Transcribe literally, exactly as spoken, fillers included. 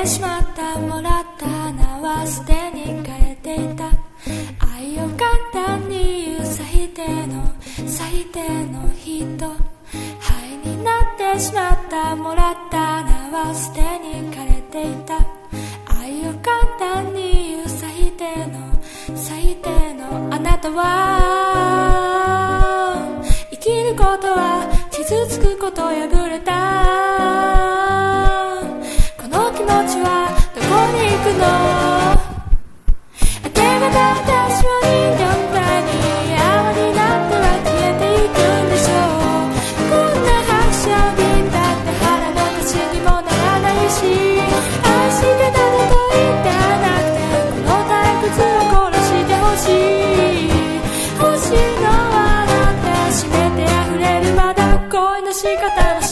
しまった。もらった花はすでに枯れていた。愛を簡単に言う最低の最低の人、灰になってしまった。もらった花はすでに枯れていた。愛を簡単に言う最低の最低のあなたは、生きることは傷つくこと破れた。この気持ちはどこに行くの。明け方私は人形みたいに泡になっては消えていくんでしょう。こんな発射瓶だって腹の足しにもならないし、愛してただと言ってはなくて、この退屈を殺してほしい。欲しいのはだって湿って溢れるまだ恋の仕方の